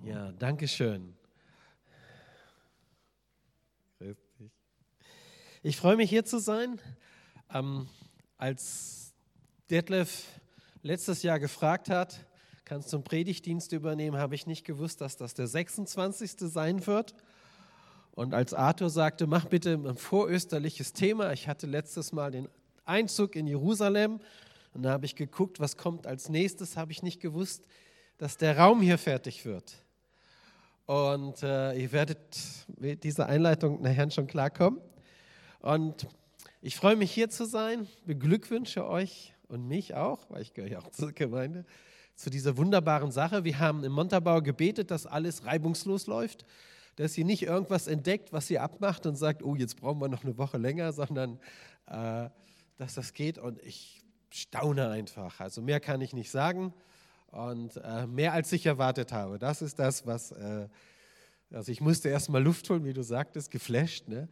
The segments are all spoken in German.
Ja, danke schön. Grüß dich. Ich freue mich, hier zu sein. Als Detlef letztes Jahr gefragt hat, kannst du einen Predigtdienst übernehmen, habe ich nicht gewusst, dass das der 26. sein wird. Und als Arthur sagte, mach bitte ein vorösterliches Thema. Ich hatte letztes Mal den Einzug in Jerusalem. Und da habe ich geguckt, was kommt als nächstes, habe ich nicht gewusst, dass der Raum hier fertig wird. Und ihr werdet mit dieser Einleitung nachher schon klarkommen. Und ich freue mich, hier zu sein, beglückwünsche euch und mich auch, weil ich gehöre ja auch zur Gemeinde, zu dieser wunderbaren Sache. Wir haben im Montabaur gebetet, dass alles reibungslos läuft, dass ihr nicht irgendwas entdeckt, was ihr abmacht und sagt, oh, jetzt brauchen wir noch eine Woche länger, sondern dass das geht. Und ich staune einfach. Also mehr kann ich nicht sagen. Und mehr als ich erwartet habe. Das ist das, was, also ich musste erst mal Luft holen, wie du sagtest, geflasht. Ne?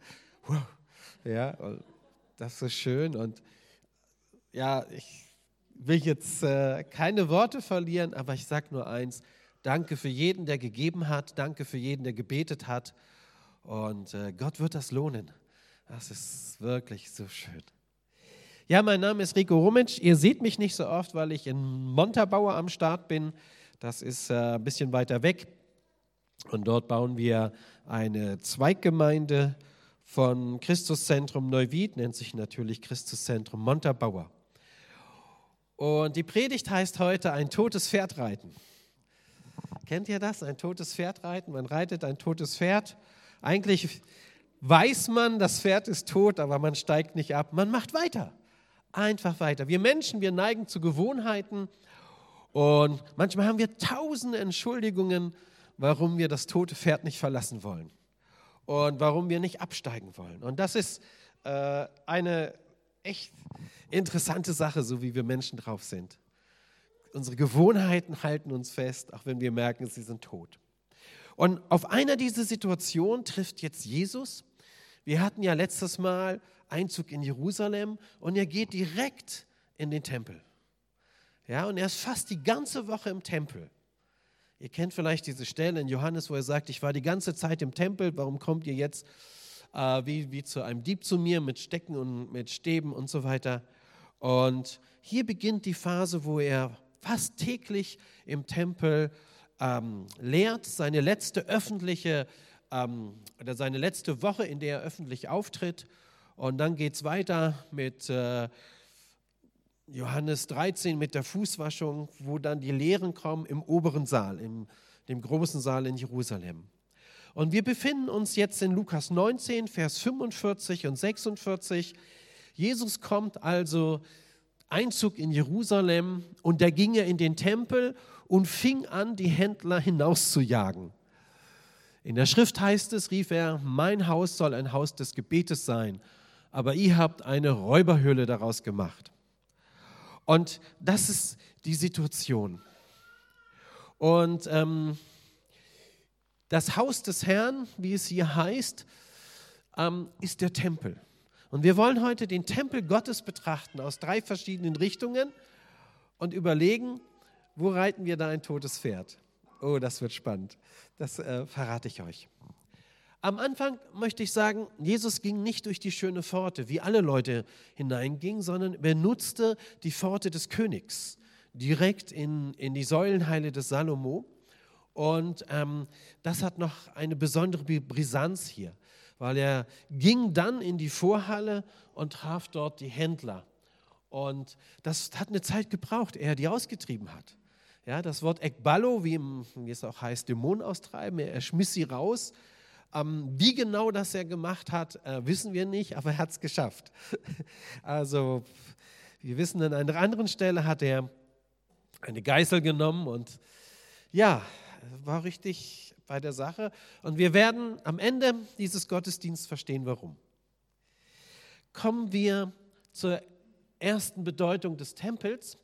Ja, und das ist schön. Und ja, ich will jetzt keine Worte verlieren, aber ich sage nur eins. Danke für jeden, der gegeben hat. Danke für jeden, der gebetet hat. Und Gott wird das lohnen. Das ist wirklich so schön. Ja, mein Name ist Rico Rumitsch. Ihr seht mich nicht so oft, weil ich in Montabaur am Start bin. Das ist ein bisschen weiter weg. Und dort bauen wir eine Zweiggemeinde von Christuszentrum Neuwied, nennt sich natürlich Christuszentrum Montabaur. Und die Predigt heißt heute ein totes Pferd reiten. Kennt ihr das? Ein totes Pferd reiten? Man reitet ein totes Pferd. Eigentlich weiß man, das Pferd ist tot, aber man steigt nicht ab. Man macht weiter. Einfach weiter. Wir Menschen, wir neigen zu Gewohnheiten und manchmal haben wir tausende Entschuldigungen, warum wir das tote Pferd nicht verlassen wollen und warum wir nicht absteigen wollen. Und das ist eine echt interessante Sache, so wie wir Menschen drauf sind. Unsere Gewohnheiten halten uns fest, auch wenn wir merken, sie sind tot. Und auf einer dieser Situationen trifft jetzt Jesus. Wir hatten ja letztes Mal Einzug in Jerusalem und er geht direkt in den Tempel. Ja, und er ist fast die ganze Woche im Tempel. Ihr kennt vielleicht diese Stelle in Johannes, wo er sagt, ich war die ganze Zeit im Tempel, warum kommt ihr jetzt wie zu einem Dieb zu mir mit Stecken und mit Stäben und so weiter. Und hier beginnt die Phase, wo er fast täglich im Tempel lehrt, seine letzte öffentliche oder seine letzte Woche, in der er öffentlich auftritt. Und dann geht es weiter mit Johannes 13 mit der Fußwaschung, wo dann die Lehren kommen im oberen Saal, in dem großen Saal in Jerusalem. Und wir befinden uns jetzt in Lukas 19, Vers 45 und 46. Jesus kommt also Einzug in Jerusalem und da ging er in den Tempel und fing an, die Händler hinauszujagen. In der Schrift heißt es, rief er, mein Haus soll ein Haus des Gebetes sein, aber ihr habt eine Räuberhöhle daraus gemacht. Und das ist die Situation. Und das Haus des Herrn, wie es hier heißt, ist der Tempel. Und wir wollen heute den Tempel Gottes betrachten aus 3 verschiedenen Richtungen und überlegen, wo reiten wir da ein totes Pferd? Oh, das wird spannend. Das verrate ich euch. Am Anfang möchte ich sagen, Jesus ging nicht durch die schöne Pforte, wie alle Leute hineingingen, sondern er nutzte die Pforte des Königs, direkt in die Säulenhalle des Salomo. Und das hat noch eine besondere Brisanz hier, weil er ging dann in die Vorhalle und traf dort die Händler. Und das hat eine Zeit gebraucht, ehe er die ausgetrieben hat. Ja, das Wort Ekballo, wie es auch heißt, Dämonen austreiben, er schmiss sie raus. Wie genau das er gemacht hat, wissen wir nicht, aber er hat es geschafft. Also wir wissen, an einer anderen Stelle hat er eine Geißel genommen und ja, war richtig bei der Sache. Und wir werden am Ende dieses Gottesdienstes verstehen, warum. Kommen wir zur ersten Bedeutung des Tempels.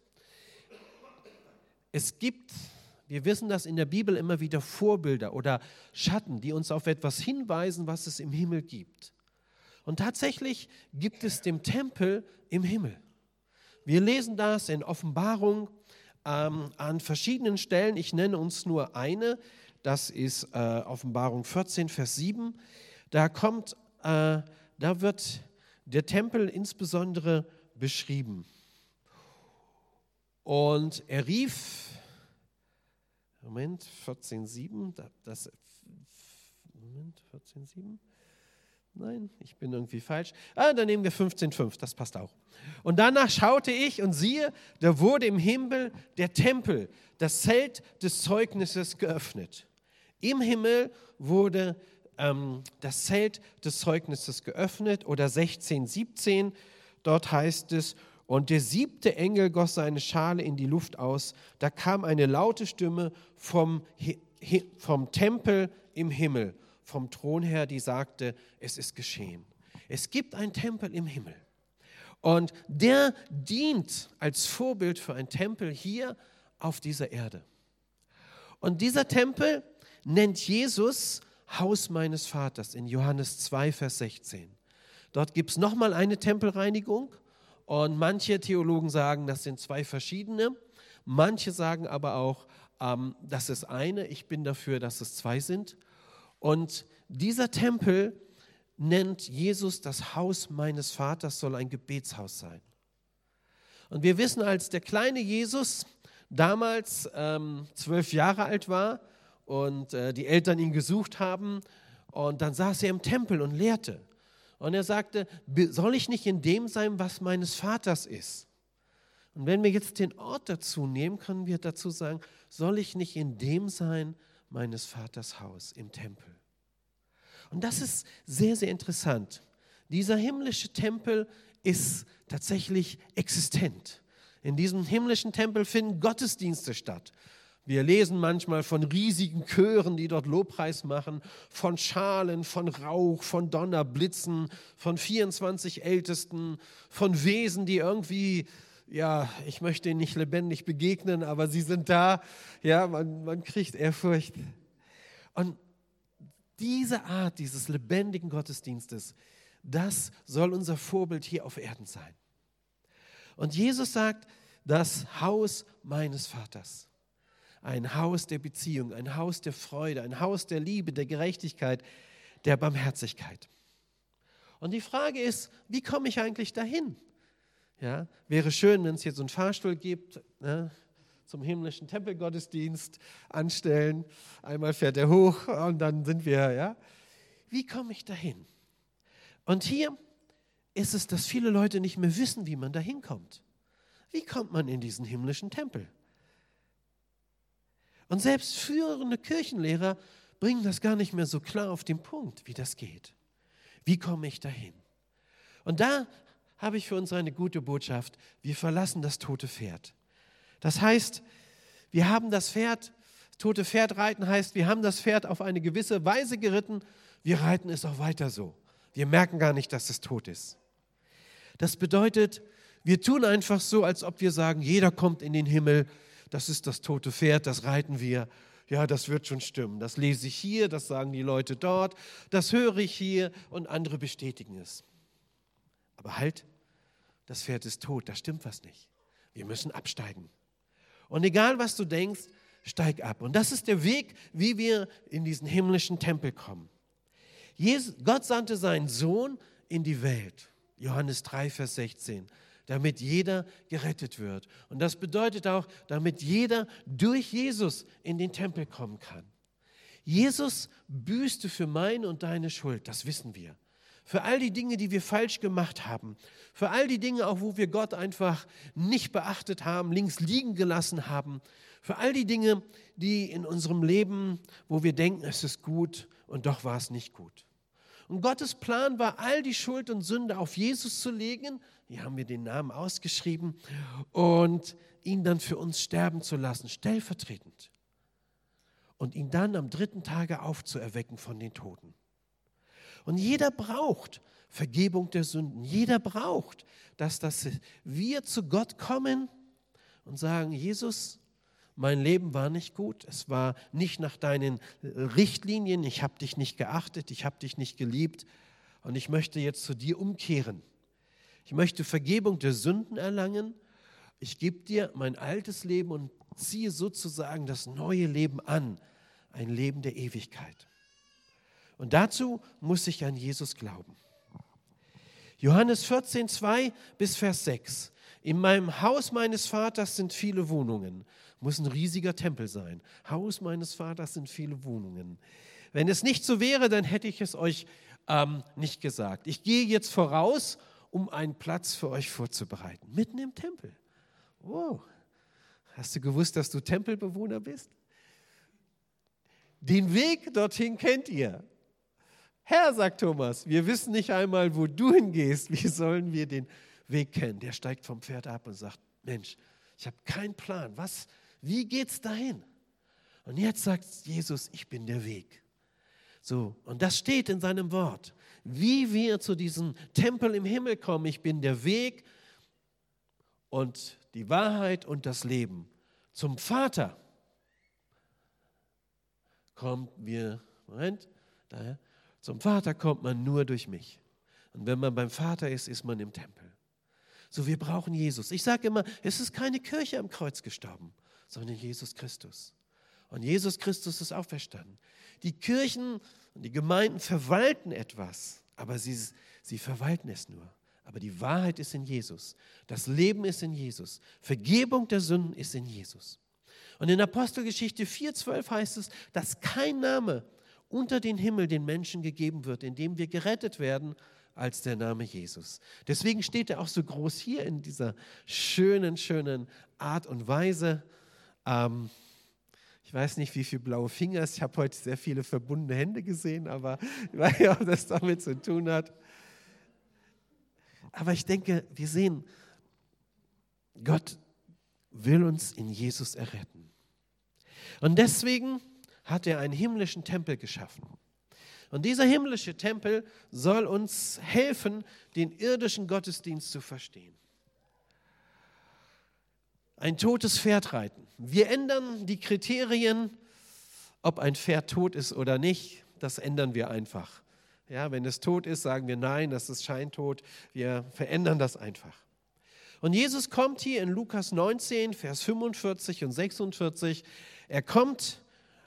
Es gibt, wir wissen das in der Bibel immer wieder, Vorbilder oder Schatten, die uns auf etwas hinweisen, was es im Himmel gibt. Und tatsächlich gibt es den Tempel im Himmel. Wir lesen das in Offenbarung an verschiedenen Stellen. Ich nenne uns nur eine. das ist Offenbarung 14, Vers 7. Da wird der Tempel insbesondere beschrieben. Und er rief, Moment, 14,7, 14,7? Nein, ich bin irgendwie falsch. Dann nehmen wir 15,5, das passt auch. Und danach schaute ich und siehe, da wurde im Himmel der Tempel, das Zelt des Zeugnisses geöffnet. Im Himmel wurde das Zelt des Zeugnisses geöffnet, oder 16,17, dort heißt es, und der 7. Engel goss seine Schale in die Luft aus, da kam eine laute Stimme vom Tempel im Himmel, vom Thron her, die sagte, es ist geschehen. Es gibt einen Tempel im Himmel und der dient als Vorbild für einen Tempel hier auf dieser Erde. Und dieser Tempel nennt Jesus Haus meines Vaters in Johannes 2, Vers 16. Dort gibt es nochmal eine Tempelreinigung und manche Theologen sagen, das sind 2 verschiedene. Manche sagen aber auch, das ist eine. Ich bin dafür, dass es 2 sind. Und dieser Tempel nennt Jesus das Haus meines Vaters, soll ein Gebetshaus sein. Und wir wissen, als der kleine Jesus damals 12 Jahre alt war und die Eltern ihn gesucht haben, und dann saß er im Tempel und lehrte. Und er sagte, soll ich nicht in dem sein, was meines Vaters ist? Und wenn wir jetzt den Ort dazu nehmen, können wir dazu sagen, soll ich nicht in dem sein, meines Vaters Haus, im Tempel? Und das ist sehr, sehr interessant. Dieser himmlische Tempel ist tatsächlich existent. In diesem himmlischen Tempel finden Gottesdienste statt. Wir lesen manchmal von riesigen Chören, die dort Lobpreis machen, von Schalen, von Rauch, von Donnerblitzen, von 24 Ältesten, von Wesen, die irgendwie, ja, ich möchte ihnen nicht lebendig begegnen, aber sie sind da. Ja, man kriegt Ehrfurcht. Und diese Art dieses lebendigen Gottesdienstes, das soll unser Vorbild hier auf Erden sein. Und Jesus sagt, das Haus meines Vaters. Ein Haus der Beziehung, ein Haus der Freude, ein Haus der Liebe, der Gerechtigkeit, der Barmherzigkeit. Und die Frage ist, wie komme ich eigentlich dahin? Ja, wäre schön, wenn es hier so einen Fahrstuhl gibt, ne, zum himmlischen Tempelgottesdienst anstellen. Einmal fährt er hoch und dann sind wir, ja. Wie komme ich dahin? Und hier ist es, dass viele Leute nicht mehr wissen, wie man dahin kommt. Wie kommt man in diesen himmlischen Tempel? Und selbst führende Kirchenlehrer bringen das gar nicht mehr so klar auf den Punkt, wie das geht. Wie komme ich dahin? Und da habe ich für uns eine gute Botschaft. Wir verlassen das tote Pferd. Das heißt, wir haben das tote Pferd reiten heißt, wir haben das Pferd auf eine gewisse Weise geritten, wir reiten es auch weiter so. Wir merken gar nicht, dass es tot ist. Das bedeutet, wir tun einfach so, als ob wir sagen, jeder kommt in den Himmel, das ist das tote Pferd, das reiten wir. Ja, das wird schon stimmen. Das lese ich hier, das sagen die Leute dort, das höre ich hier und andere bestätigen es. Aber halt, das Pferd ist tot, da stimmt was nicht. Wir müssen absteigen. Und egal, was du denkst, steig ab. Und das ist der Weg, wie wir in diesen himmlischen Tempel kommen. Gott sandte seinen Sohn in die Welt. Johannes 3, Vers 16. Damit jeder gerettet wird. Und das bedeutet auch, damit jeder durch Jesus in den Tempel kommen kann. Jesus büßte für meine und deine Schuld, das wissen wir. Für all die Dinge, die wir falsch gemacht haben. Für all die Dinge, auch wo wir Gott einfach nicht beachtet haben, links liegen gelassen haben. Für all die Dinge, die in unserem Leben, wo wir denken, es ist gut und doch war es nicht gut. Und Gottes Plan war, all die Schuld und Sünde auf Jesus zu legen. Hier haben wir den Namen ausgeschrieben. Und ihn dann für uns sterben zu lassen, stellvertretend. Und ihn dann am 3. Tage aufzuerwecken von den Toten. Und jeder braucht Vergebung der Sünden. Jeder braucht, dass wir zu Gott kommen und sagen, Jesus, mein Leben war nicht gut, es war nicht nach deinen Richtlinien, ich habe dich nicht geachtet, ich habe dich nicht geliebt und ich möchte jetzt zu dir umkehren. Ich möchte Vergebung der Sünden erlangen, ich gebe dir mein altes Leben und ziehe sozusagen das neue Leben an, ein Leben der Ewigkeit. Und dazu muss ich an Jesus glauben. Johannes 14, 2 bis Vers 6. In meinem Haus meines Vaters sind viele Wohnungen. Muss ein riesiger Tempel sein. Haus meines Vaters sind viele Wohnungen. Wenn es nicht so wäre, dann hätte ich es euch nicht gesagt. Ich gehe jetzt voraus, um einen Platz für euch vorzubereiten. Mitten im Tempel. Wow. Hast du gewusst, dass du Tempelbewohner bist? Den Weg dorthin kennt ihr. Herr, sagt Thomas, wir wissen nicht einmal, wo du hingehst. Wie sollen wir den Weg kennen? Der steigt vom Pferd ab und sagt, Mensch, ich habe keinen Plan. Wie geht's dahin? Und jetzt sagt Jesus, ich bin der Weg. So, und das steht in seinem Wort. Wie wir zu diesem Tempel im Himmel kommen, ich bin der Weg und die Wahrheit und das Leben. Zum Vater zum Vater kommt man nur durch mich. Und wenn man beim Vater ist, ist man im Tempel. So, wir brauchen Jesus. Ich sage immer, es ist keine Kirche am Kreuz gestorben, sondern Jesus Christus. Und Jesus Christus ist auferstanden. Die Kirchen und die Gemeinden verwalten etwas, aber sie verwalten es nur. Aber die Wahrheit ist in Jesus. Das Leben ist in Jesus. Vergebung der Sünden ist in Jesus. Und in Apostelgeschichte 4,12 heißt es, dass kein Name unter den Himmel den Menschen gegeben wird, in dem wir gerettet werden, als der Name Jesus. Deswegen steht er auch so groß hier in dieser schönen Art und Weise. Ich weiß nicht, wie viele blaue Finger es ist. Ich habe heute sehr viele verbundene Hände gesehen, aber ich weiß nicht, ob das damit zu tun hat. Aber ich denke, wir sehen, Gott will uns in Jesus erretten. Und deswegen hat er einen himmlischen Tempel geschaffen. Und dieser himmlische Tempel soll uns helfen, den irdischen Gottesdienst zu verstehen. Ein totes Pferd reiten. Wir ändern die Kriterien, ob ein Pferd tot ist oder nicht, das ändern wir einfach. Ja, wenn es tot ist, sagen wir nein, das ist scheintot. Wir verändern das einfach. Und Jesus kommt hier in Lukas 19, Vers 45 und 46. Er kommt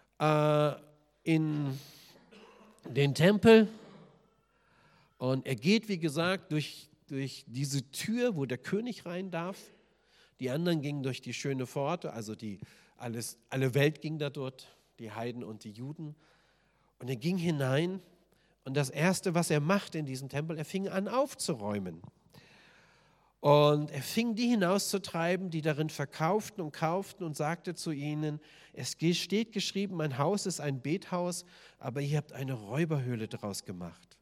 in den Tempel und er geht, wie gesagt, durch diese Tür, wo der König rein darf. Die anderen gingen durch die schöne Pforte, also alle Welt ging da dort, die Heiden und die Juden. Und er ging hinein und das Erste, was er macht in diesem Tempel, er fing an aufzuräumen. Und er fing die hinauszutreiben, die darin verkauften und kauften und sagte zu ihnen, es steht geschrieben, mein Haus ist ein Bethaus, aber ihr habt eine Räuberhöhle daraus gemacht.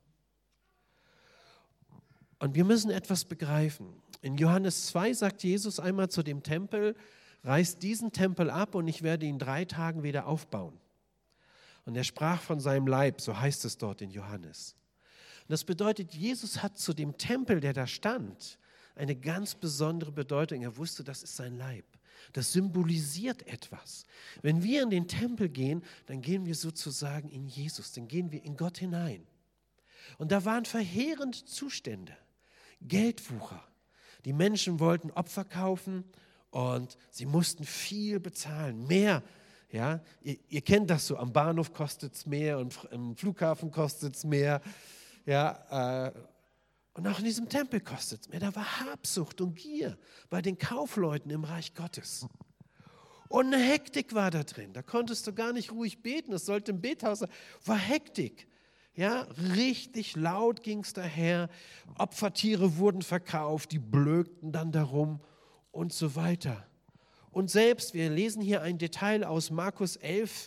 Und wir müssen etwas begreifen. In Johannes 2 sagt Jesus einmal zu dem Tempel, reißt diesen Tempel ab und ich werde ihn 3 Tagen wieder aufbauen. Und er sprach von seinem Leib, so heißt es dort in Johannes. Und das bedeutet, Jesus hat zu dem Tempel, der da stand, eine ganz besondere Bedeutung. Er wusste, das ist sein Leib. Das symbolisiert etwas. Wenn wir in den Tempel gehen, dann gehen wir sozusagen in Jesus, dann gehen wir in Gott hinein. Und da waren verheerende Zustände, Geldwucher. Die Menschen wollten Opfer kaufen und sie mussten viel bezahlen, mehr. Ja? Ihr kennt das so, am Bahnhof kostet es mehr und im Flughafen kostet es mehr. Ja, und auch in diesem Tempel kostet es mehr. Da war Habsucht und Gier bei den Kaufleuten im Reich Gottes. Und eine Hektik war da drin. Da konntest du gar nicht ruhig beten. Es sollte ein Bethaus sein. War Hektik. Ja, richtig laut ging es daher. Opfertiere wurden verkauft, die blökten dann darum und so weiter. Und selbst, wir lesen hier ein Detail aus Markus 11.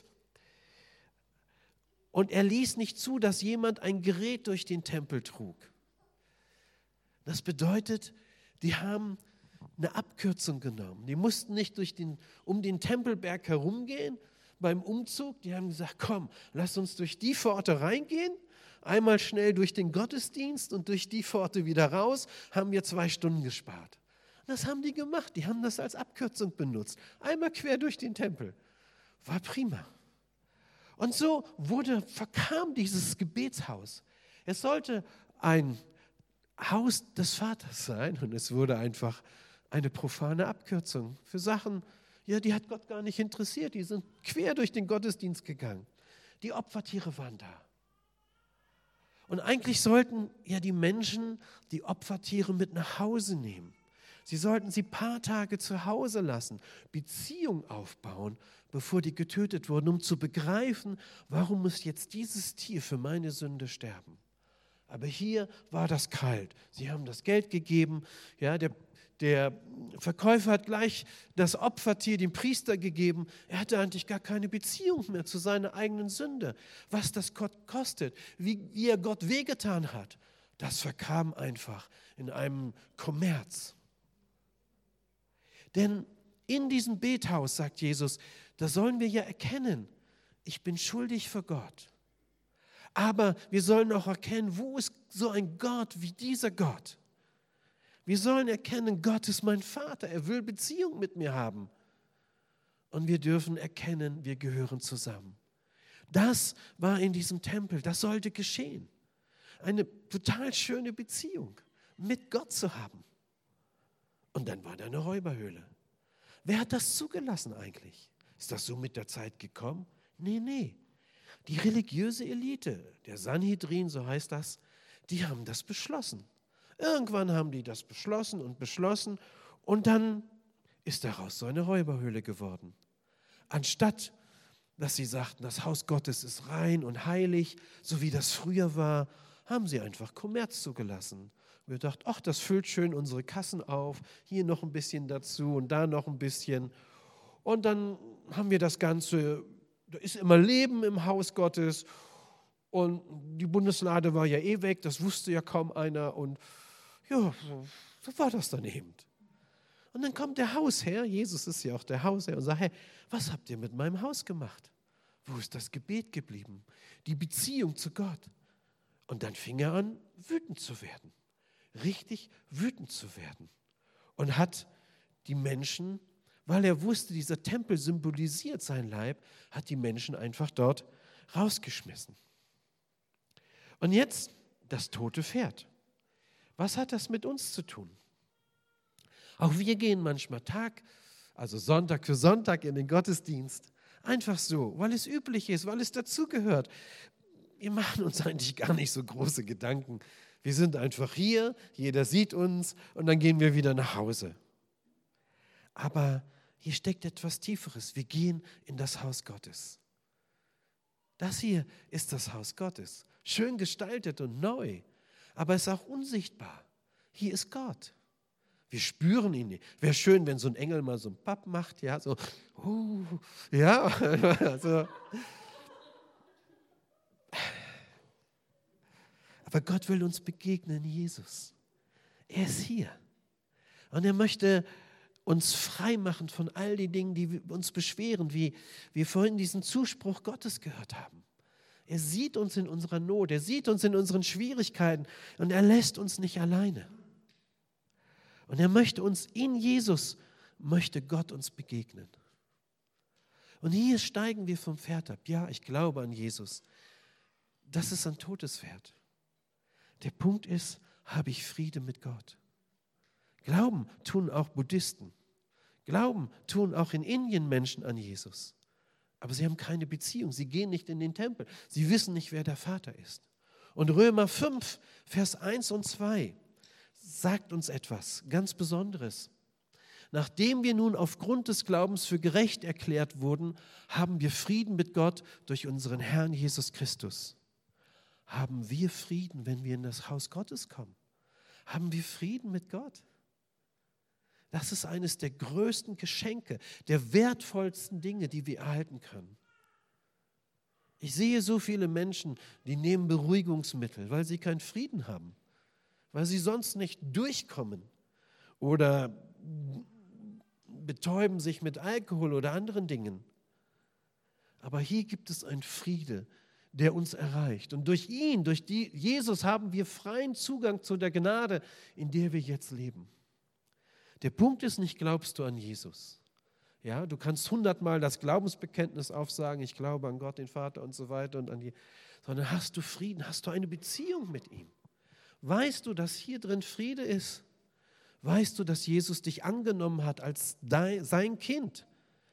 Und er ließ nicht zu, dass jemand ein Gerät durch den Tempel trug. Das bedeutet, die haben eine Abkürzung genommen. Die mussten nicht um den Tempelberg herumgehen beim Umzug. Die haben gesagt, komm, lass uns durch die Pforte reingehen, einmal schnell durch den Gottesdienst und durch die Pforte wieder raus, haben wir 2 Stunden gespart. Das haben die gemacht, die haben das als Abkürzung benutzt. Einmal quer durch den Tempel. War prima. Und so verkam dieses Gebetshaus. Es sollte ein Haus des Vaters sein und es wurde einfach eine profane Abkürzung für Sachen, Ja, die hat Gott gar nicht interessiert. Die sind quer durch den Gottesdienst gegangen. Die Opfertiere waren da. Und eigentlich sollten ja die Menschen die Opfertiere mit nach Hause nehmen. Sie sollten sie ein paar Tage zu Hause lassen, Beziehung aufbauen, bevor die getötet wurden, um zu begreifen, warum muss jetzt dieses Tier für meine Sünde sterben. Aber hier war das kalt. Sie haben das Geld gegeben. Ja, der Verkäufer hat gleich das Opfertier dem Priester gegeben. Er hatte eigentlich gar keine Beziehung mehr zu seiner eigenen Sünde. Was das Gott kostet, wie er Gott wehgetan hat, das verkam einfach in einem Kommerz. Denn in diesem Bethaus, sagt Jesus, da sollen wir ja erkennen, ich bin schuldig vor Gott. Aber wir sollen auch erkennen, wo ist so ein Gott wie dieser Gott? Wir sollen erkennen, Gott ist mein Vater, er will Beziehung mit mir haben. Und wir dürfen erkennen, wir gehören zusammen. Das war in diesem Tempel, das sollte geschehen. Eine total schöne Beziehung mit Gott zu haben. Und dann war da eine Räuberhöhle. Wer hat das zugelassen eigentlich? Ist das so mit der Zeit gekommen? Nee. Die religiöse Elite, der Sanhedrin, so heißt das, die haben das beschlossen. Irgendwann haben die das beschlossen und dann ist daraus so eine Räuberhöhle geworden. Anstatt, dass sie sagten, das Haus Gottes ist rein und heilig, so wie das früher war, haben sie einfach Kommerz zugelassen. Wir dachten, ach, das füllt schön unsere Kassen auf, hier noch ein bisschen dazu und da noch ein bisschen. Und dann haben wir das Ganze, da ist immer Leben im Haus Gottes und die Bundeslade war ja eh weg, das wusste ja kaum einer und ja, so war das dann eben. Und dann kommt der Hausherr, Jesus ist ja auch der Hausherr und sagt, hey, was habt ihr mit meinem Haus gemacht? Wo ist das Gebet geblieben? Die Beziehung zu Gott. Und dann fing er an, wütend zu werden. Richtig wütend zu werden. Und hat die Menschen, weil er wusste, dieser Tempel symbolisiert sein Leib, hat die Menschen einfach dort rausgeschmissen. Und jetzt das tote Pferd. Was hat das mit uns zu tun? Auch wir gehen manchmal also Sonntag für Sonntag in den Gottesdienst. Einfach so, weil es üblich ist, weil es dazugehört. Wir machen uns eigentlich gar nicht so große Gedanken. Wir sind einfach hier, jeder sieht uns und dann gehen wir wieder nach Hause. Aber hier steckt etwas Tieferes. Wir gehen in das Haus Gottes. Das hier ist das Haus Gottes. Schön gestaltet und neu, aber es ist auch unsichtbar. Hier ist Gott. Wir spüren ihn nicht. Wäre schön, wenn so ein Engel mal so ein Papp macht, ja, so, ja, so. Aber Gott will uns begegnen, Jesus. Er ist hier. Und er möchte uns frei machen von all den Dingen, die uns beschweren, wie wir vorhin diesen Zuspruch Gottes gehört haben. Er sieht uns in unserer Not, er sieht uns in unseren Schwierigkeiten und er lässt uns nicht alleine. Und er möchte uns in Jesus, möchte Gott uns begegnen. Und hier steigen wir vom Pferd ab. Ja, ich glaube an Jesus. Das ist ein totes Pferd. Der Punkt ist, habe ich Friede mit Gott? Glauben tun auch Buddhisten. Glauben tun auch in Indien Menschen an Jesus. Aber sie haben keine Beziehung. Sie gehen nicht in den Tempel. Sie wissen nicht, wer der Vater ist. Und Römer 5, Vers 1 und 2 sagt uns etwas ganz Besonderes. Nachdem wir nun aufgrund des Glaubens für gerecht erklärt wurden, haben wir Frieden mit Gott durch unseren Herrn Jesus Christus. Haben wir Frieden, wenn wir in das Haus Gottes kommen? Haben wir Frieden mit Gott? Das ist eines der größten Geschenke, der wertvollsten Dinge, die wir erhalten können. Ich sehe so viele Menschen, die nehmen Beruhigungsmittel, weil sie keinen Frieden haben, weil sie sonst nicht durchkommen oder betäuben sich mit Alkohol oder anderen Dingen. Aber hier gibt es einen Friede, der uns erreicht. Und durch ihn, Jesus haben wir freien Zugang zu der Gnade, in der wir jetzt leben. Der Punkt ist nicht, glaubst du an Jesus? Ja, du kannst 100-mal das Glaubensbekenntnis aufsagen, ich glaube an Gott, den Vater und so weiter, sondern hast du Frieden, hast du eine Beziehung mit ihm? Weißt du, dass hier drin Friede ist? Weißt du, dass Jesus dich angenommen hat als sein Kind?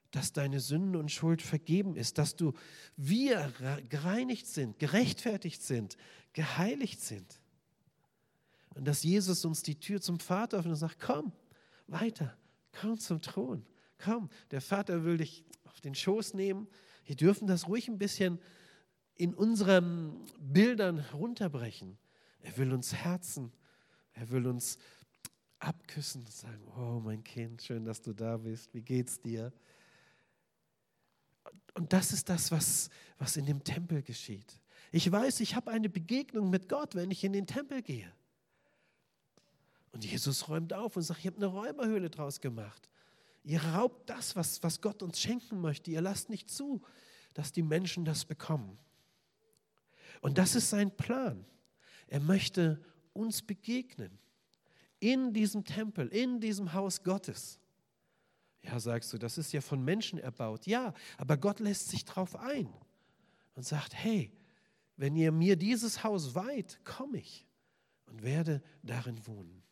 dass deine Sünden und Schuld vergeben ist, dass wir gereinigt sind, gerechtfertigt sind, geheiligt sind. Und dass Jesus uns die Tür zum Vater öffnet und sagt, komm, weiter, komm zum Thron, komm. Der Vater will dich auf den Schoß nehmen. Wir dürfen das ruhig ein bisschen in unseren Bildern runterbrechen. Er will uns herzen, er will uns abküssen und sagen, oh mein Kind, schön, dass du da bist, wie geht's dir? Und das ist das, was in dem Tempel geschieht. Ich weiß, ich habe eine Begegnung mit Gott, wenn ich in den Tempel gehe. Und Jesus räumt auf und sagt, ich habe eine Räuberhöhle draus gemacht. Ihr raubt das, was Gott uns schenken möchte. Ihr lasst nicht zu, dass die Menschen das bekommen. Und das ist sein Plan. Er möchte uns begegnen. In diesem Tempel, in diesem Haus Gottes. Ja, sagst du, das ist ja von Menschen erbaut. Ja, aber Gott lässt sich drauf ein und sagt, hey, wenn ihr mir dieses Haus weiht, komme ich und werde darin wohnen.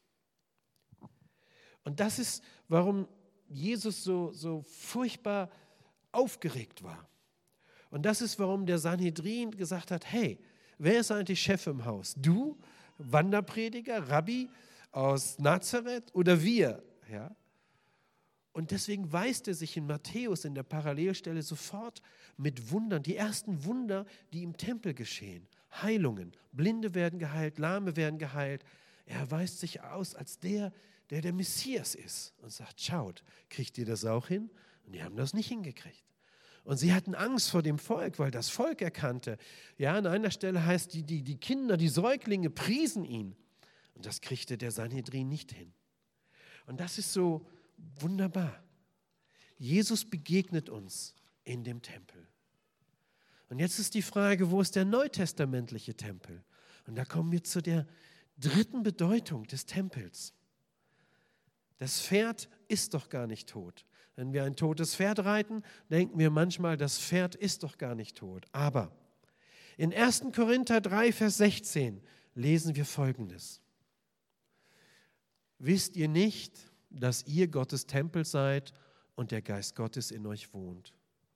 Und das ist, warum Jesus so furchtbar aufgeregt war. Und das ist, warum der Sanhedrin gesagt hat, hey, wer ist eigentlich Chef im Haus? Du, Wanderprediger, Rabbi aus Nazareth oder wir? Ja? Und deswegen weist er sich in Matthäus in der Parallelstelle sofort mit Wundern, die ersten Wunder, die im Tempel geschehen. Heilungen, Blinde werden geheilt, Lahme werden geheilt. Er weist sich aus als der Messias ist und sagt, schaut, kriegt ihr das auch hin? Und die haben das nicht hingekriegt. Und sie hatten Angst vor dem Volk, weil das Volk erkannte. Ja, an einer Stelle heißt, die Kinder, die Säuglinge priesen ihn. Und das kriegte der Sanhedrin nicht hin. Und das ist so wunderbar. Jesus begegnet uns in dem Tempel. Und jetzt ist die Frage, wo ist der neutestamentliche Tempel? Und da kommen wir zu der dritten Bedeutung des Tempels. Das Pferd ist doch gar nicht tot. Wenn wir ein totes Pferd reiten, denken wir manchmal, das Pferd ist doch gar nicht tot. Aber in 1. Korinther 3, Vers 16 lesen wir Folgendes. Wisst ihr nicht, dass ihr Gottes Tempel seid und der Geist Gottes in euch wohnt?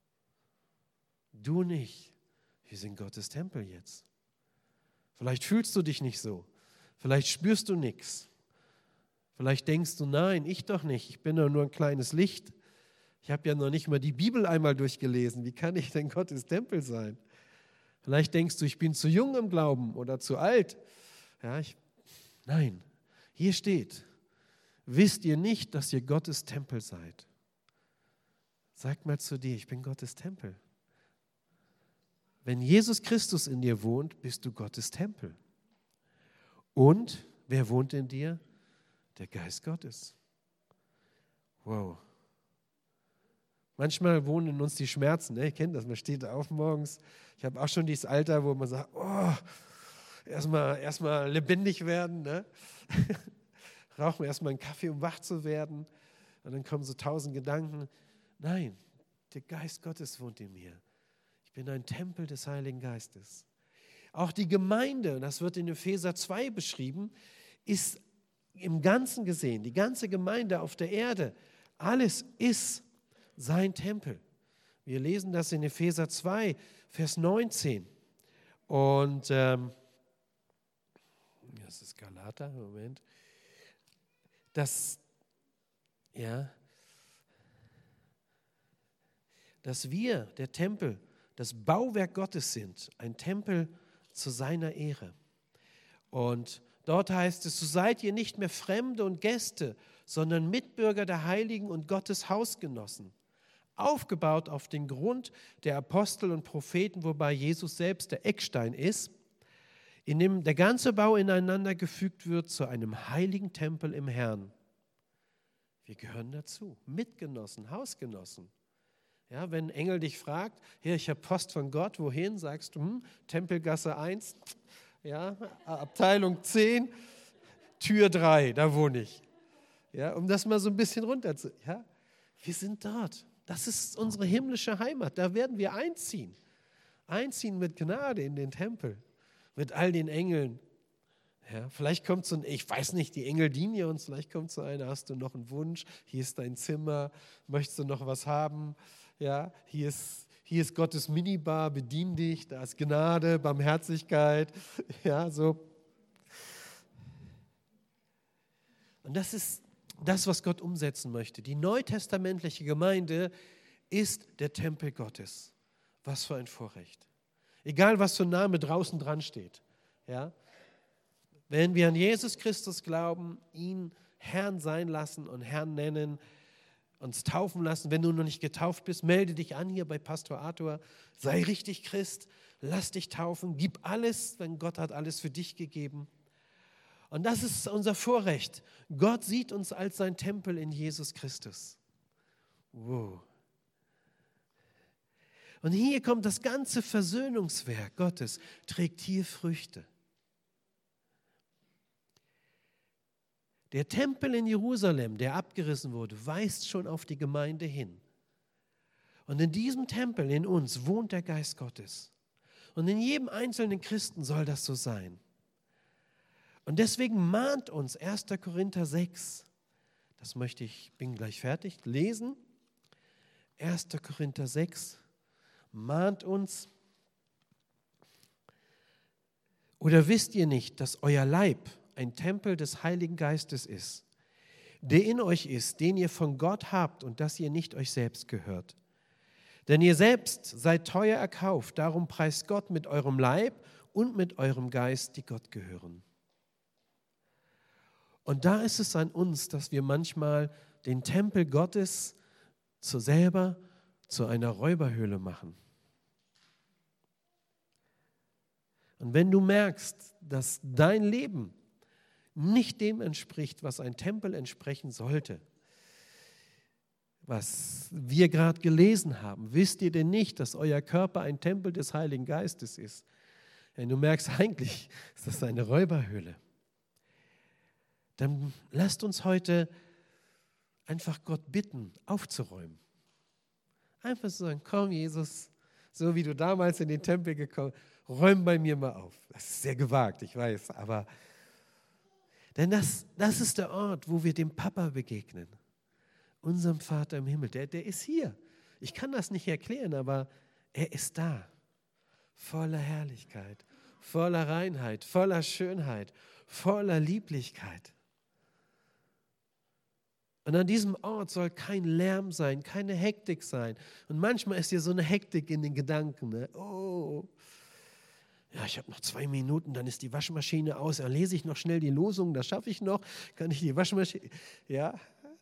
Du nicht. Wir sind Gottes Tempel jetzt. Vielleicht fühlst du dich nicht so. Vielleicht spürst du nichts. Vielleicht denkst du, nein, ich doch nicht. Ich bin doch nur ein kleines Licht. Ich habe ja noch nicht mal die Bibel einmal durchgelesen. Wie kann ich denn Gottes Tempel sein? Vielleicht denkst du, ich bin zu jung im Glauben oder zu alt. Ja, nein, hier steht, wisst ihr nicht, dass ihr Gottes Tempel seid? Sag mal zu dir, ich bin Gottes Tempel. Wenn Jesus Christus in dir wohnt, bist du Gottes Tempel. Und wer wohnt in dir? Der Geist Gottes. Wow. Manchmal wohnen in uns die Schmerzen. Ne? Ihr kennt das, man steht auf morgens. Ich habe auch schon dieses Alter, wo man sagt, oh, erstmal lebendig werden. Ne? Rauchen wir erstmal einen Kaffee, um wach zu werden. Und dann kommen so 1000 Gedanken. Nein, der Geist Gottes wohnt in mir. Ich bin ein Tempel des Heiligen Geistes. Auch die Gemeinde, das wird in Epheser 2 beschrieben, ist im Ganzen gesehen, die ganze Gemeinde auf der Erde, alles ist sein Tempel. Wir lesen das in Epheser 2, Vers 19. Und das ist Galater, Moment. Dass wir, der Tempel, das Bauwerk Gottes sind, ein Tempel zu seiner Ehre. Und dort heißt es, so seid ihr nicht mehr Fremde und Gäste, sondern Mitbürger der Heiligen und Gottes Hausgenossen, aufgebaut auf den Grund der Apostel und Propheten, wobei Jesus selbst der Eckstein ist, in dem der ganze Bau ineinander gefügt wird zu einem heiligen Tempel im Herrn. Wir gehören dazu, Mitgenossen, Hausgenossen. Ja, wenn ein Engel dich fragt, hier, ich habe Post von Gott, wohin? Sagst du, Tempelgasse 1, ja, Abteilung 10, Tür 3, da wohne ich. Ja, um das mal so ein bisschen runter zu. Ja, wir sind dort. Das ist unsere himmlische Heimat. Da werden wir einziehen. Einziehen mit Gnade in den Tempel. Mit all den Engeln. Ja, vielleicht kommt so ein, ich weiß nicht, die Engel dienen dir uns, vielleicht kommt so einer, hast du noch einen Wunsch, hier ist dein Zimmer, möchtest du noch was haben? Ja, hier ist Gottes Minibar, bedien dich, da ist Gnade, Barmherzigkeit, ja, so. Und das ist das, was Gott umsetzen möchte. Die neutestamentliche Gemeinde ist der Tempel Gottes. Was für ein Vorrecht. Egal, was für ein Name draußen dran steht. Ja? Wenn wir an Jesus Christus glauben, ihn Herrn sein lassen und Herrn nennen, uns taufen lassen. Wenn du noch nicht getauft bist, melde dich an hier bei Pastor Arthur. Sei richtig Christ, lass dich taufen, gib alles, denn Gott hat alles für dich gegeben. Und das ist unser Vorrecht. Gott sieht uns als sein Tempel in Jesus Christus. Wow. Und hier kommt das ganze Versöhnungswerk Gottes, trägt hier Früchte. Der Tempel in Jerusalem, der abgerissen wurde, weist schon auf die Gemeinde hin. Und in diesem Tempel in uns wohnt der Geist Gottes. Und in jedem einzelnen Christen soll das so sein. Und deswegen mahnt uns 1. Korinther 6, das bin gleich fertig, lesen. 1. Korinther 6 mahnt uns. Oder wisst ihr nicht, dass euer Leib ein Tempel des Heiligen Geistes ist, der in euch ist, den ihr von Gott habt und dass ihr nicht euch selbst gehört? Denn ihr selbst seid teuer erkauft, darum preist Gott mit eurem Leib und mit eurem Geist, die Gott gehören. Und da ist es an uns, dass wir manchmal den Tempel Gottes selber zu einer Räuberhöhle machen. Und wenn du merkst, dass dein Leben nicht dem entspricht, was ein Tempel entsprechen sollte, was wir gerade gelesen haben, wisst ihr denn nicht, dass euer Körper ein Tempel des Heiligen Geistes ist? Wenn du merkst, eigentlich ist das eine Räuberhöhle. Dann lasst uns heute einfach Gott bitten, aufzuräumen. Einfach so sagen, komm Jesus, so wie du damals in den Tempel gekommen bist, räum bei mir mal auf. Das ist sehr gewagt, ich weiß, aber denn das ist der Ort, wo wir dem Papa begegnen, unserem Vater im Himmel. Der ist hier. Ich kann das nicht erklären, aber er ist da, voller Herrlichkeit, voller Reinheit, voller Schönheit, voller Lieblichkeit. Und an diesem Ort soll kein Lärm sein, keine Hektik sein. Und manchmal ist hier so eine Hektik in den Gedanken. Ne? Oh, ja, ich habe noch 2 Minuten, dann ist die Waschmaschine aus. Dann lese ich noch schnell die Losung, das schaffe ich noch. Kann ich die Waschmaschine, ja,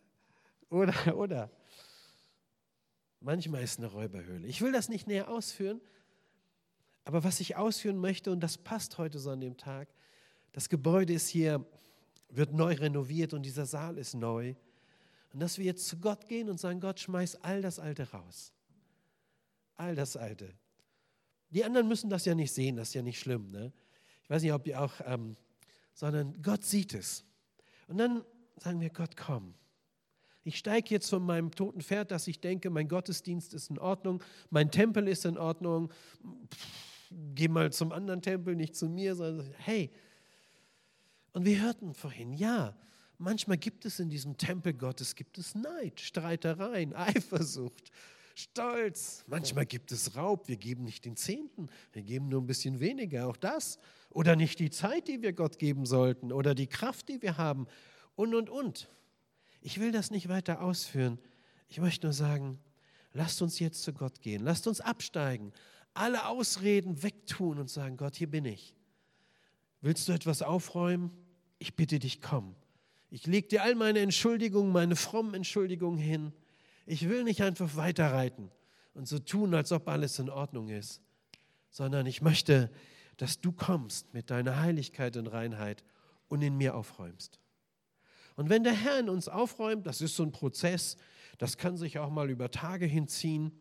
oder. Manchmal ist eine Räuberhöhle. Ich will das nicht näher ausführen, aber was ich ausführen möchte, und das passt heute so an dem Tag, das Gebäude ist hier, wird neu renoviert und dieser Saal ist neu. Und dass wir jetzt zu Gott gehen und sagen, Gott, schmeiß all das Alte raus. All das Alte. Die anderen müssen das ja nicht sehen, das ist ja nicht schlimm. Ne? Ich weiß nicht, ob ihr auch, sondern Gott sieht es. Und dann sagen wir, Gott, komm. Ich steige jetzt von meinem toten Pferd, dass ich denke, mein Gottesdienst ist in Ordnung, mein Tempel ist in Ordnung. Geh mal zum anderen Tempel, nicht zu mir, sondern hey. Und wir hörten vorhin, ja, manchmal gibt es in diesem Tempel Gottes, gibt es Neid, Streitereien, Eifersucht, Stolz. Manchmal gibt es Raub, wir geben nicht den Zehnten, wir geben nur ein bisschen weniger, auch das. Oder nicht die Zeit, die wir Gott geben sollten oder die Kraft, die wir haben und. Ich will das nicht weiter ausführen. Ich möchte nur sagen, lasst uns jetzt zu Gott gehen, lasst uns absteigen, alle Ausreden wegtun und sagen, Gott, hier bin ich. Willst du etwas aufräumen? Ich bitte dich, komm. Ich lege dir all meine Entschuldigungen, meine frommen Entschuldigungen hin. Ich will nicht einfach weiterreiten und so tun, als ob alles in Ordnung ist, sondern ich möchte, dass du kommst mit deiner Heiligkeit und Reinheit und in mir aufräumst. Und wenn der Herr in uns aufräumt, das ist so ein Prozess, das kann sich auch mal über Tage hinziehen,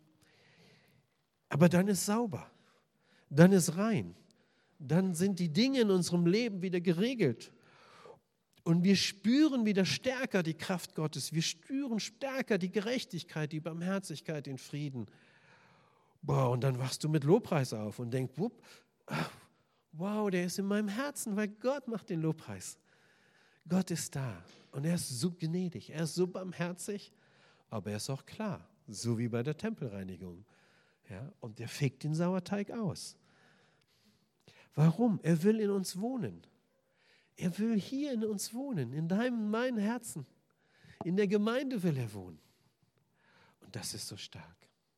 aber dann ist sauber, dann ist rein, dann sind die Dinge in unserem Leben wieder geregelt. Und wir spüren wieder stärker die Kraft Gottes. Wir spüren stärker die Gerechtigkeit, die Barmherzigkeit, den Frieden. Und dann wachst du mit Lobpreis auf und denkst, wow, der ist in meinem Herzen, weil Gott macht den Lobpreis. Gott ist da und er ist so gnädig, er ist so barmherzig, aber er ist auch klar, so wie bei der Tempelreinigung. Ja, und er fegt den Sauerteig aus. Warum? Er will in uns wohnen. Er will hier in uns wohnen, in deinem, meinem Herzen. In der Gemeinde will er wohnen. Und das ist so stark.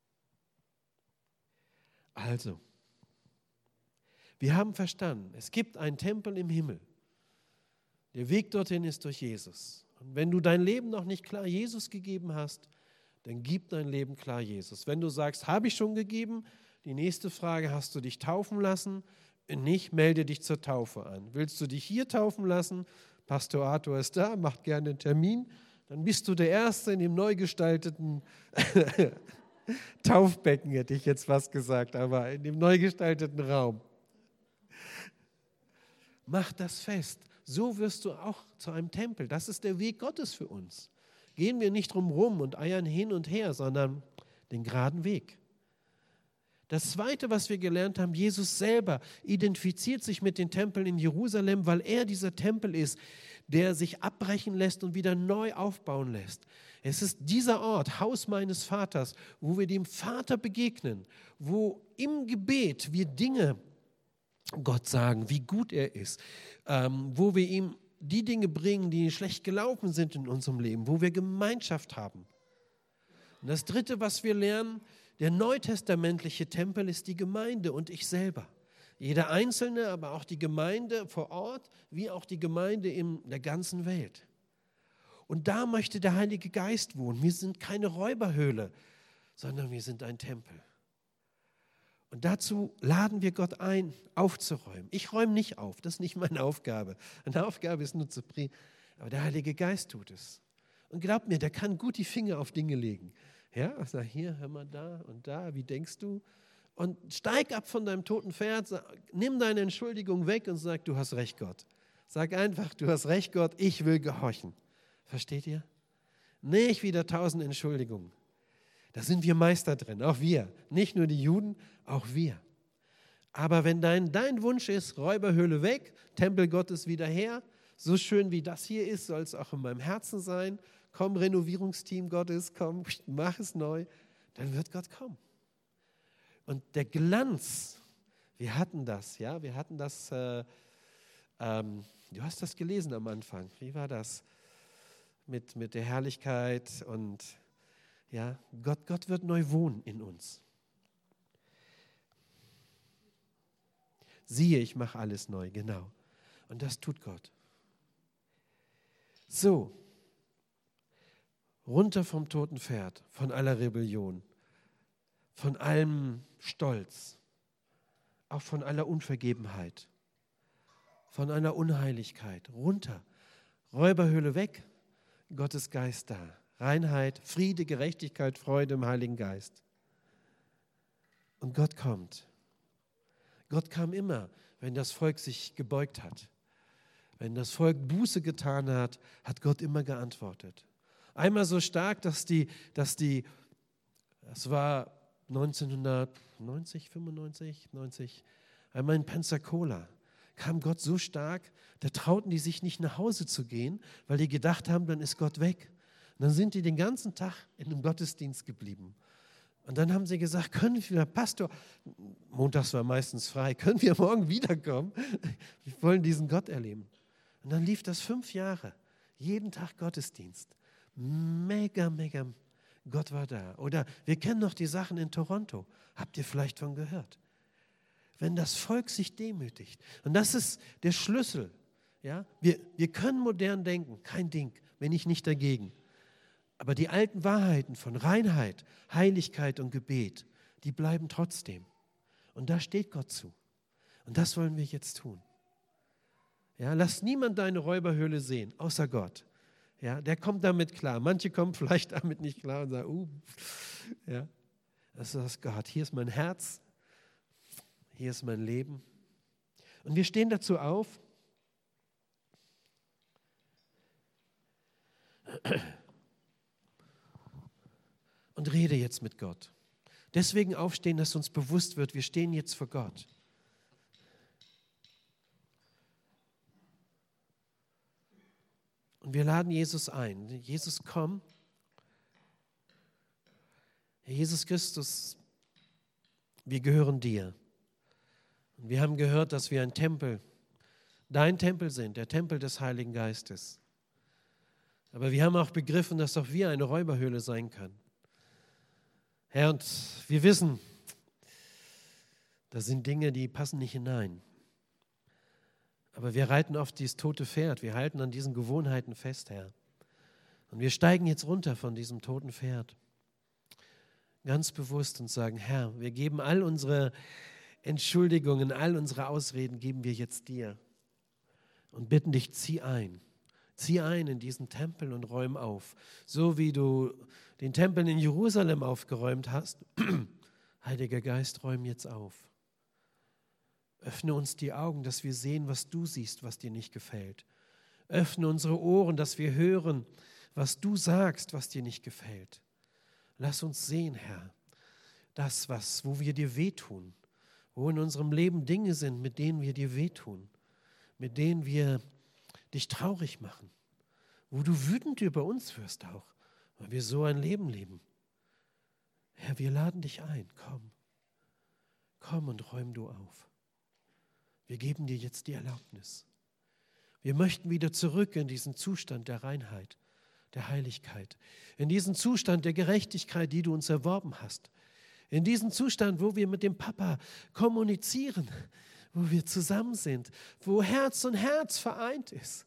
Also, wir haben verstanden, es gibt einen Tempel im Himmel. Der Weg dorthin ist durch Jesus. Und wenn du dein Leben noch nicht klar Jesus gegeben hast, dann gib dein Leben klar Jesus. Wenn du sagst, habe ich schon gegeben, die nächste Frage, hast du dich taufen lassen? Wenn nicht, melde dich zur Taufe an. Willst du dich hier taufen lassen? Pastor Arthur ist da, macht gerne einen Termin. Dann bist du der Erste in dem neu gestalteten Taufbecken, hätte ich jetzt was gesagt, aber in dem neu gestalteten Raum. Mach das fest. So wirst du auch zu einem Tempel. Das ist der Weg Gottes für uns. Gehen wir nicht drum rum und eiern hin und her, sondern den geraden Weg. Das Zweite, was wir gelernt haben, Jesus selber identifiziert sich mit den Tempeln in Jerusalem, weil er dieser Tempel ist, der sich abbrechen lässt und wieder neu aufbauen lässt. Es ist dieser Ort, Haus meines Vaters, wo wir dem Vater begegnen, wo im Gebet wir Dinge Gott sagen, wie gut er ist, wo wir ihm die Dinge bringen, die schlecht gelaufen sind in unserem Leben, wo wir Gemeinschaft haben. Und das Dritte, was wir lernen, der neutestamentliche Tempel ist die Gemeinde und ich selber. Jeder Einzelne, aber auch die Gemeinde vor Ort, wie auch die Gemeinde in der ganzen Welt. Und da möchte der Heilige Geist wohnen. Wir sind keine Räuberhöhle, sondern wir sind ein Tempel. Und dazu laden wir Gott ein, aufzuräumen. Ich räume nicht auf, das ist nicht meine Aufgabe. Meine Aufgabe ist nur zu predigen. Aber der Heilige Geist tut es. Und glaubt mir, der kann gut die Finger auf Dinge legen. Ja, sag hier, hör mal da, wie denkst du? Und steig ab von deinem toten Pferd, nimm deine Entschuldigung weg und sag, du hast recht, Gott. Sag einfach, du hast recht, Gott, ich will gehorchen. Versteht ihr? Nicht wieder 1000 Entschuldigungen. Da sind wir Meister drin, auch wir. Nicht nur die Juden, auch wir. Aber wenn dein Wunsch ist, Räuberhöhle weg, Tempel Gottes wieder her, so schön wie das hier ist, soll es auch in meinem Herzen sein. Komm, Renovierungsteam Gottes, komm, mach es neu, dann wird Gott kommen. Und der Glanz, wir hatten das, du hast das gelesen am Anfang, wie war das? Mit der Herrlichkeit und ja, Gott wird neu wohnen in uns. Siehe, ich mache alles neu, genau. Und das tut Gott. So, runter vom toten Pferd, von aller Rebellion, von allem Stolz, auch von aller Unvergebenheit, von einer Unheiligkeit, runter, Räuberhöhle weg, Gottes Geist da. Reinheit, Friede, Gerechtigkeit, Freude im Heiligen Geist. Und Gott kommt. Gott kam immer, wenn das Volk sich gebeugt hat. Wenn das Volk Buße getan hat, hat Gott immer geantwortet. Einmal so stark, das war 1990, 95, 90, einmal in Pensacola, kam Gott so stark, da trauten die sich nicht nach Hause zu gehen, weil die gedacht haben, dann ist Gott weg. Und dann sind die den ganzen Tag in dem Gottesdienst geblieben. Und dann haben sie gesagt, können wir, Pastor, montags war meistens frei, können wir morgen wiederkommen? Wir wollen diesen Gott erleben. Und dann lief das 5 Jahre, jeden Tag Gottesdienst. Mega, Gott war da. Oder wir kennen noch die Sachen in Toronto, habt ihr vielleicht von gehört. Wenn das Volk sich demütigt, und das ist der Schlüssel, ja? Wir können modern denken, kein Ding, bin ich nicht dagegen. Aber die alten Wahrheiten von Reinheit, Heiligkeit und Gebet, die bleiben trotzdem. Und da steht Gott zu. Und das wollen wir jetzt tun. Ja, lass niemand deine Räuberhöhle sehen, außer Gott. Ja, der kommt damit klar. Manche kommen vielleicht damit nicht klar und sagen, ja, das ist Gott. Hier ist mein Herz, hier ist mein Leben. Und wir stehen dazu auf. Und rede jetzt mit Gott. Deswegen aufstehen, dass uns bewusst wird, wir stehen jetzt vor Gott. Und wir laden Jesus ein. Jesus, komm. Herr Jesus Christus, wir gehören dir. Und wir haben gehört, dass wir ein Tempel, dein Tempel sind, der Tempel des Heiligen Geistes. Aber wir haben auch begriffen, dass auch wir eine Räuberhöhle sein können. Herr, und wir wissen, da sind Dinge, die passen nicht hinein. Aber wir reiten auf dieses tote Pferd. Wir halten an diesen Gewohnheiten fest, Herr. Und wir steigen jetzt runter von diesem toten Pferd. Ganz bewusst und sagen, Herr, wir geben all unsere Entschuldigungen, all unsere Ausreden geben wir jetzt dir. Und bitten dich, zieh ein. Zieh ein in diesen Tempel und räum auf. So wie du den Tempel in Jerusalem aufgeräumt hast. Heiliger Geist, räum jetzt auf. Öffne uns die Augen, dass wir sehen, was du siehst, was dir nicht gefällt. Öffne unsere Ohren, dass wir hören, was du sagst, was dir nicht gefällt. Lass uns sehen, Herr, das, wo wir dir wehtun, wo in unserem Leben Dinge sind, mit denen wir dir wehtun, mit denen wir dich traurig machen, wo du wütend über uns wirst auch, weil wir so ein Leben leben. Herr, wir laden dich ein, komm. Komm und räum du auf. Wir geben dir jetzt die Erlaubnis. Wir möchten wieder zurück in diesen Zustand der Reinheit, der Heiligkeit, in diesen Zustand der Gerechtigkeit, die du uns erworben hast, in diesen Zustand, wo wir mit dem Papa kommunizieren, wo wir zusammen sind, wo Herz und Herz vereint ist,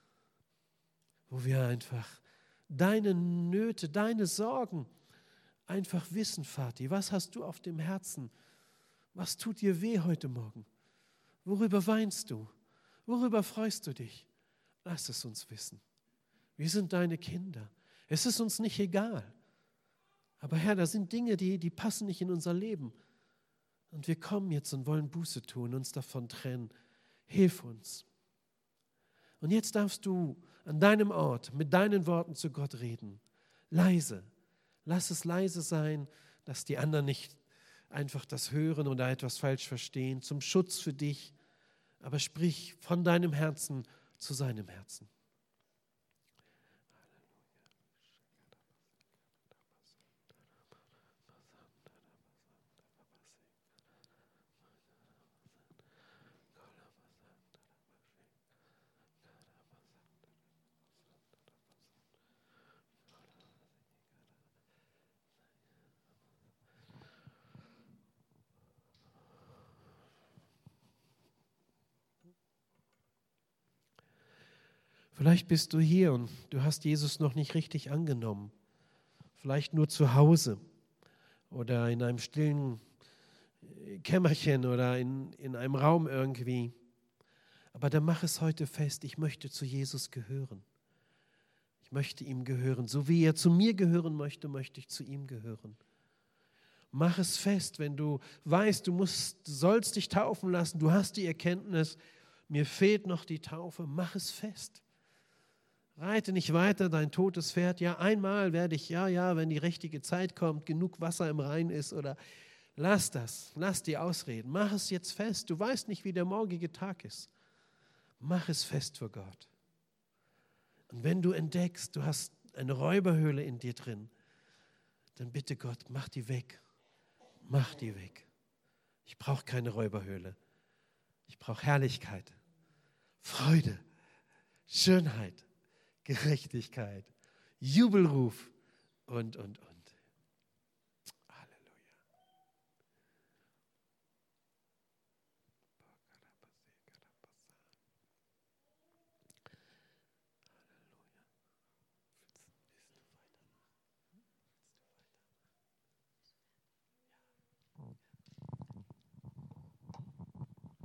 wo wir einfach deine Nöte, deine Sorgen einfach wissen, Vati, was hast du auf dem Herzen? Was tut dir weh heute Morgen? Worüber weinst du? Worüber freust du dich? Lass es uns wissen. Wir sind deine Kinder. Es ist uns nicht egal. Aber Herr, da sind Dinge, die passen nicht in unser Leben. Und wir kommen jetzt und wollen Buße tun, uns davon trennen. Hilf uns. Und jetzt darfst du an deinem Ort mit deinen Worten zu Gott reden. Leise. Lass es leise sein, dass die anderen nicht einfach das hören oder etwas falsch verstehen. Zum Schutz für dich. Aber sprich von deinem Herzen zu seinem Herzen. Vielleicht bist du hier und du hast Jesus noch nicht richtig angenommen. Vielleicht nur zu Hause oder in einem stillen Kämmerchen oder in einem Raum irgendwie. Aber dann mach es heute fest, ich möchte zu Jesus gehören. Ich möchte ihm gehören. So wie er zu mir gehören möchte, möchte ich zu ihm gehören. Mach es fest, wenn du weißt, du sollst dich taufen lassen, du hast die Erkenntnis, mir fehlt noch die Taufe, mach es fest. Reite nicht weiter dein totes Pferd. Ja, einmal werde ich, wenn die richtige Zeit kommt, genug Wasser im Rhein ist oder lass das, lass die Ausreden. Mach es jetzt fest. Du weißt nicht, wie der morgige Tag ist. Mach es fest für Gott. Und wenn du entdeckst, du hast eine Räuberhöhle in dir drin, dann bitte Gott, mach die weg. Mach die weg. Ich brauche keine Räuberhöhle. Ich brauche Herrlichkeit, Freude, Schönheit. Gerechtigkeit, Jubelruf und.